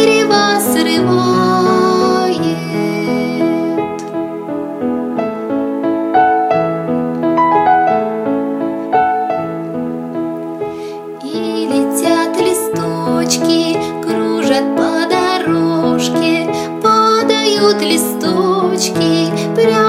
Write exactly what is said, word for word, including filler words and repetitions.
дерево срывает. И летят листочки, кружат по дорожке, падают листочки прямо